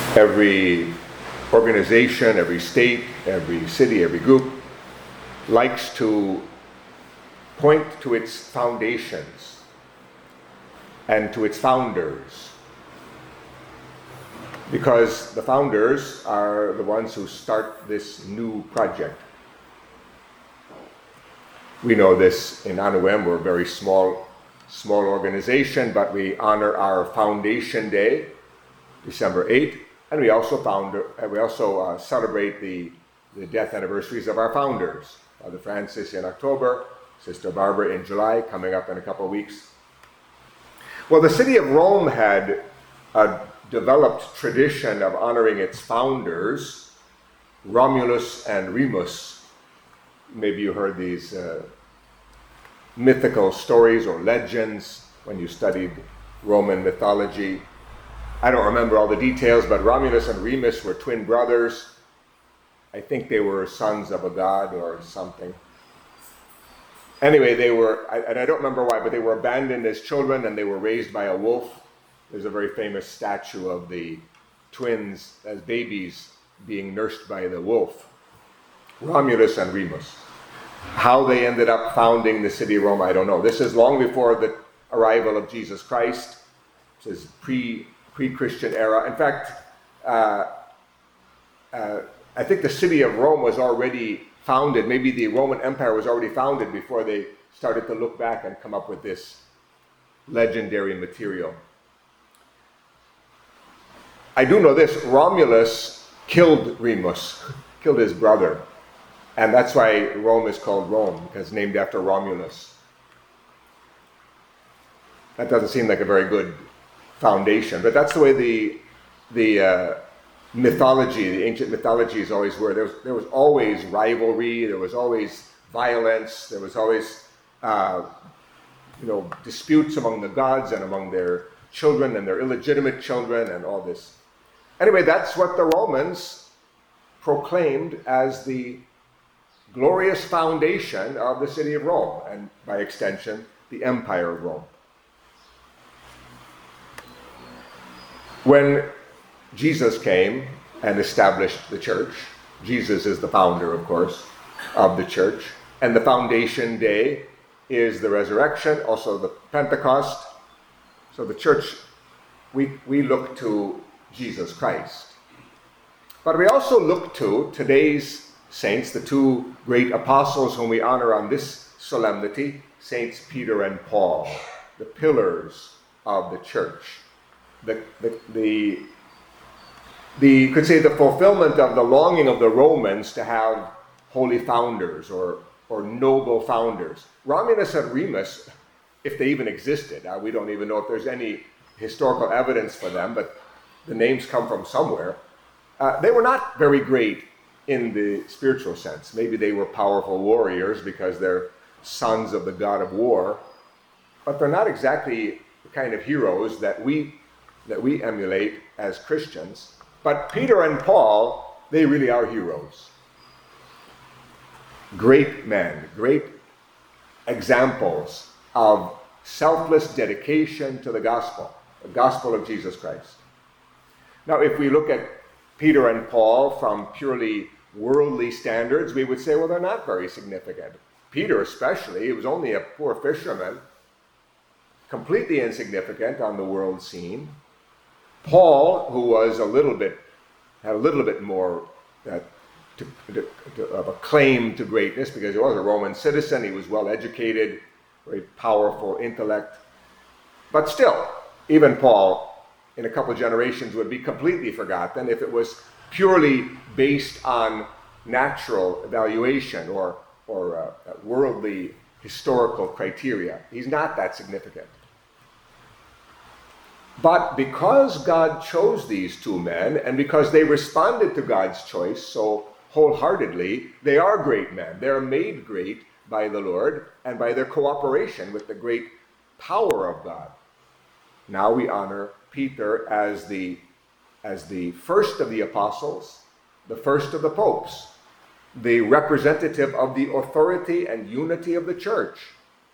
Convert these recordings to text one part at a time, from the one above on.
Every organization, every state, every city, every group likes to point to its foundations and to its founders, because the founders are the ones who start this new project. We know this in Anuem. We're a very small organization, but we honor our Foundation Day, December 8th, and we also celebrate the death anniversaries of our founders. Father Francis in October, Sister Barbara in July, coming up in a couple of weeks. Well, the city of Rome had a developed tradition of honoring its founders, Romulus and Remus. Maybe you heard these mythical stories or legends when you studied Roman mythology. I don't remember all the details, but Romulus and Remus were twin brothers. I think they were sons of a god or something. Anyway, and I don't remember why, but they were abandoned as children and they were raised by a wolf. There's a very famous statue of the twins as babies being nursed by the wolf. Romulus and Remus. How they ended up founding the city of Rome, I don't know. This is long before the arrival of Jesus Christ. This is pre-Christian era. In fact, I think the city of Rome was already founded. Maybe the Roman Empire was already founded before they started to look back and come up with this legendary material. I do know this: Romulus killed Remus, killed his brother. And that's why Rome is called Rome, because it's named after Romulus. That doesn't seem like a very good foundation, but that's the way the mythology, the ancient mythologies always were. There was always rivalry, there was always violence, there was always disputes among the gods and among their children and their illegitimate children and all this. Anyway, that's what the Romans proclaimed as the glorious foundation of the city of Rome, and by extension, the Empire of Rome. When Jesus came and established the church, Jesus is the founder, of course, of the church, and the foundation day is the resurrection, also the Pentecost. So the church, we look to Jesus Christ. But we also look to today's saints, the two great apostles whom we honor on this solemnity, Saints Peter and Paul, the pillars of the church. You could say the fulfillment of the longing of the Romans to have holy founders or noble founders. Romulus and Remus, if they even existed, we don't even know if there's any historical evidence for them, but the names come from somewhere. They were not very great in the spiritual sense. Maybe they were powerful warriors because they're sons of the god of war, but they're not exactly the kind of heroes that we emulate as Christians. But Peter and Paul, they really are heroes. Great men, great examples of selfless dedication to the gospel of Jesus Christ. Now, if we look at Peter and Paul from purely worldly standards, we would say, well, they're not very significant. Peter especially, he was only a poor fisherman, completely insignificant on the world scene. Paul, who was had a little bit more of a claim to greatness because he was a Roman citizen, he was well educated, very powerful intellect. But still, even Paul, in a couple of generations, would be completely forgotten if it was purely based on natural evaluation or worldly historical criteria. He's not that significant. But because God chose these two men, and because they responded to God's choice so wholeheartedly, they are great men. They're made great by the Lord and by their cooperation with the great power of God. Now we honor Peter as the first of the apostles, the first of the popes, the representative of the authority and unity of the church.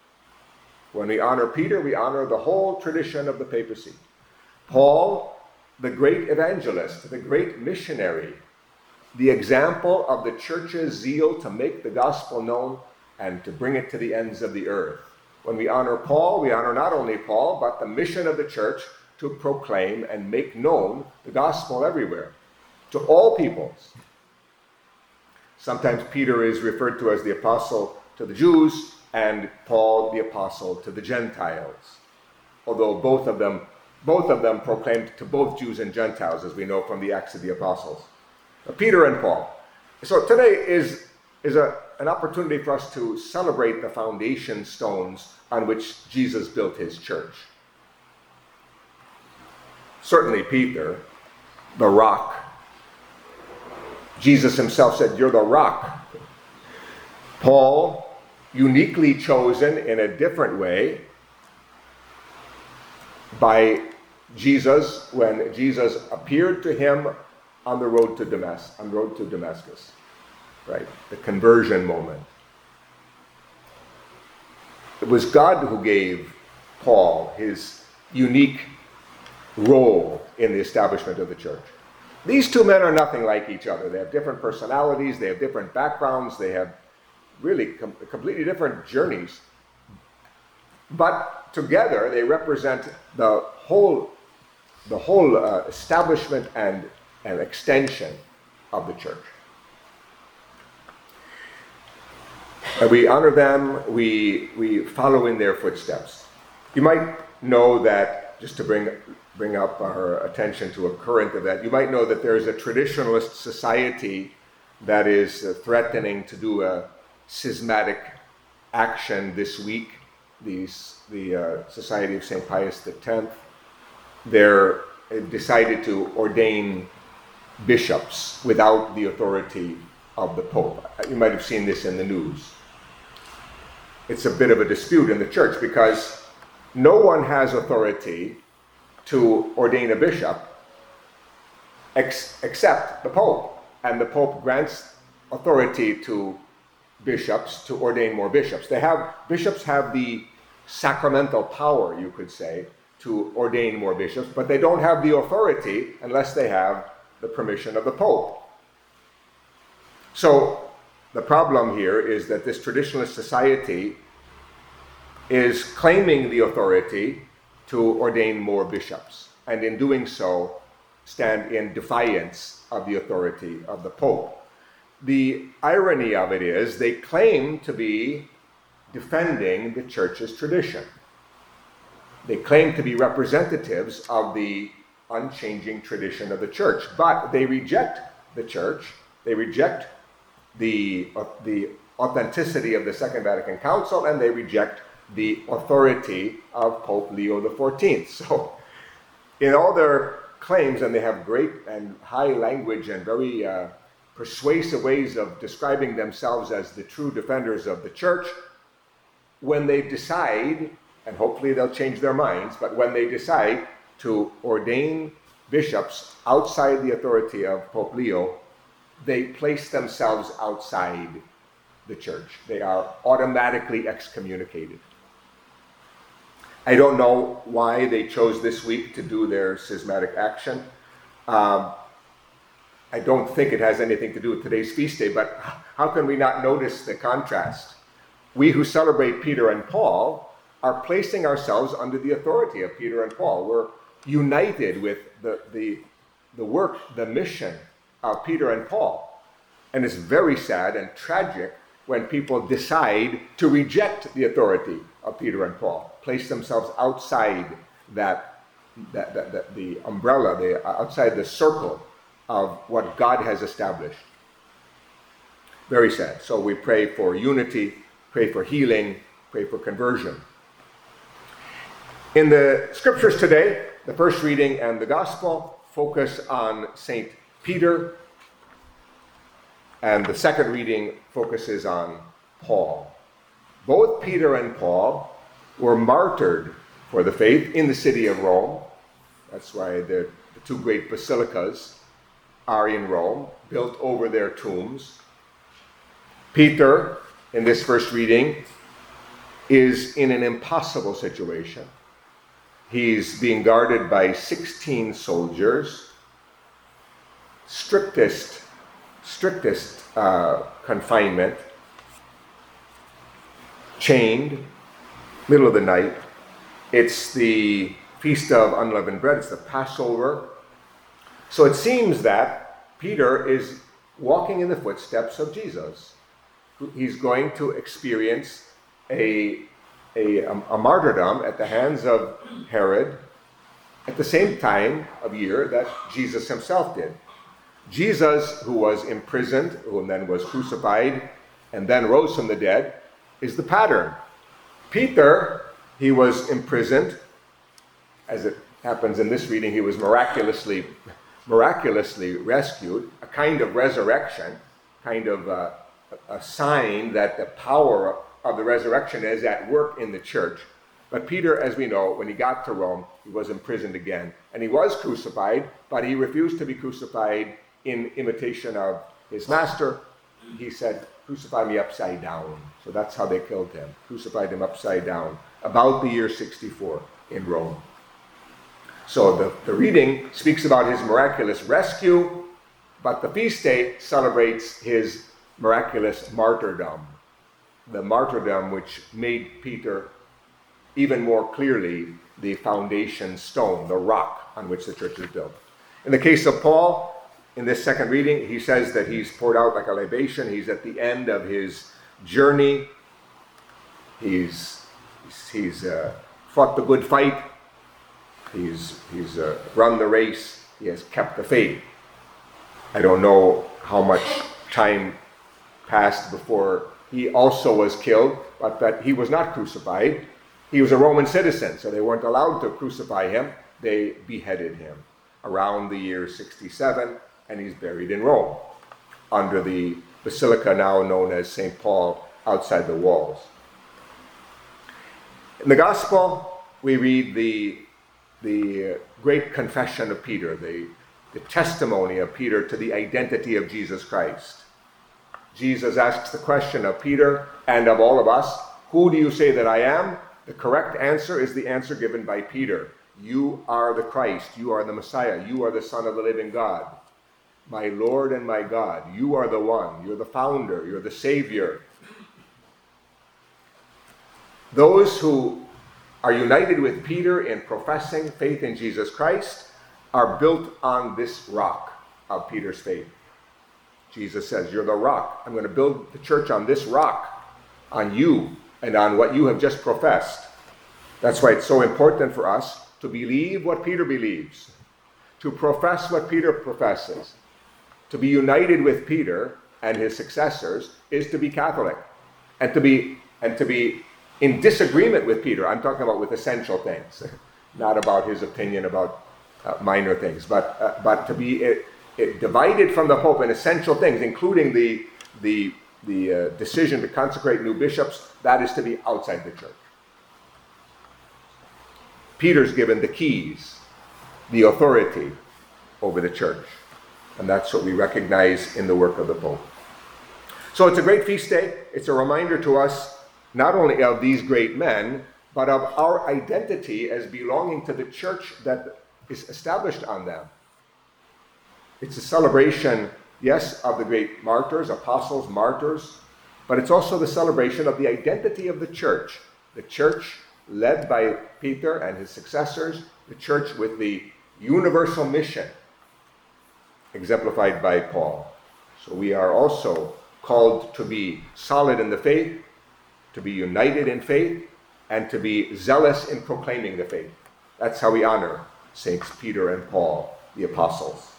When we honor Peter, we honor the whole tradition of the papacy. Paul the great evangelist, the great missionary, the example of the church's zeal to make the gospel known and to bring it to the ends of the earth. When we honor Paul, we honor not only Paul, but the mission of the church to proclaim and make known the gospel everywhere, to all peoples. Sometimes Peter is referred to as the apostle to the Jews, and Paul the apostle to the Gentiles, although both of them proclaimed to both Jews and Gentiles, as we know from the Acts of the Apostles. Peter and Paul. So today is an opportunity for us to celebrate the foundation stones on which Jesus built his church. Certainly Peter, the rock. Jesus himself said, "You're the rock." Paul, uniquely chosen in a different way by Jesus when Jesus appeared to him on the road to Damascus, right? The conversion moment. It was God who gave Paul his unique role in the establishment of the church. These two men are nothing like each other. They have different personalities, they have different backgrounds, they have really completely different journeys. But together they represent the whole establishment and extension of the church. And we honor them, we follow in their footsteps. You might know that, just to bring up our attention to a current event, you might know that there is a traditionalist society that is threatening to do a schismatic action this week. The Society of St. Pius X. They're decided to ordain bishops without the authority of the Pope. You might have seen this in the news. It's a bit of a dispute in the church because no one has authority to ordain a bishop except the Pope. And the Pope grants authority to bishops to ordain more bishops. Bishops have the sacramental power, you could say, to ordain more bishops, but they don't have the authority unless they have the permission of the Pope. So the problem here is that this traditionalist society is claiming the authority to ordain more bishops, and in doing so stand in defiance of the authority of the Pope. The irony of it is they claim to be defending the church's tradition. They claim to be representatives of the unchanging tradition of the church, but they reject the church. They reject the authenticity of the Second Vatican Council, and they reject the authority of Pope Leo XIV. So in all their claims, and they have great and high language and very persuasive ways of describing themselves as the true defenders of the church, when they decide, and hopefully they'll change their minds, but when they decide to ordain bishops outside the authority of Pope Leo, they place themselves outside the church. They are automatically excommunicated. I don't know why they chose this week to do their schismatic action. I don't think it has anything to do with today's feast day, but how can we not notice the contrast? We who celebrate Peter and Paul are placing ourselves under the authority of Peter and Paul. We're united with the work, the mission of Peter and Paul. And it's very sad and tragic when people decide to reject the authority of Peter and Paul, place themselves outside the umbrella, outside the circle of what God has established. Very sad. So we pray for unity, pray for healing, pray for conversion. In the scriptures today, the first reading and the gospel focus on St. Peter, and the second reading focuses on Paul. Both Peter and Paul were martyred for the faith in the city of Rome. That's why the two great basilicas are in Rome, built over their tombs. Peter, in this first reading, is in an impossible situation. He's being guarded by 16 soldiers, strictest confinement, chained, middle of the night. It's the Feast of Unleavened Bread, it's the Passover. So it seems that Peter is walking in the footsteps of Jesus. He's going to experience a martyrdom at the hands of Herod at the same time of year that Jesus himself did. Jesus, who was imprisoned, who then was crucified, and then rose from the dead, is the pattern. Peter, he was imprisoned. As it happens in this reading, he was miraculously rescued, a kind of resurrection, kind of a sign that the power of the resurrection is at work in the church. But Peter, as we know, when he got to Rome, he was imprisoned again. And he was crucified, but he refused to be crucified in imitation of his master. He said, "Crucify me upside down." So that's how they killed him, crucified him upside down, about the year 64 in Rome. So the reading speaks about his miraculous rescue, but the feast day celebrates his miraculous martyrdom, the martyrdom which made Peter even more clearly the foundation stone, the rock on which the church is built. In the case of Paul, in this second reading, he says that he's poured out like a libation. He's at the end of his journey. He's fought the good fight. He's run the race. He has kept the faith. I don't know how much time passed before he also was killed, but that he was not crucified. He was a Roman citizen, so they weren't allowed to crucify him. They beheaded him around the year 67, and he's buried in Rome, under the basilica now known as St. Paul, outside the walls. In the Gospel, we read the great confession of Peter, the testimony of Peter to the identity of Jesus Christ. Jesus asks the question of Peter and of all of us, "Who do you say that I am?" The correct answer is the answer given by Peter. "You are the Christ, you are the Messiah, you are the Son of the living God. My Lord and my God, you are the one, you're the founder, you're the Savior." Those who are united with Peter in professing faith in Jesus Christ are built on this rock of Peter's faith. Jesus says, "You're the rock. I'm going to build the church on this rock, on you and on what you have just professed." That's why it's so important for us to believe what Peter believes, to profess what Peter professes. To be united with Peter and his successors is to be Catholic, and to be in disagreement with Peter. I'm talking about with essential things, not about his opinion about minor things, but to be divided from the Pope in essential things, including the decision to consecrate new bishops. That is to be outside the church. Peter's given the keys, the authority over the church. And that's what we recognize in the work of the Pope. So it's a great feast day. It's a reminder to us not only of these great men, but of our identity as belonging to the church that is established on them. It's a celebration, yes, of the great martyrs, apostles, martyrs, but it's also the celebration of the identity of the church led by Peter and his successors, the church with the universal mission exemplified by Paul. So we are also called to be solid in the faith, to be united in faith, and to be zealous in proclaiming the faith. That's how we honor Saints Peter and Paul, the apostles.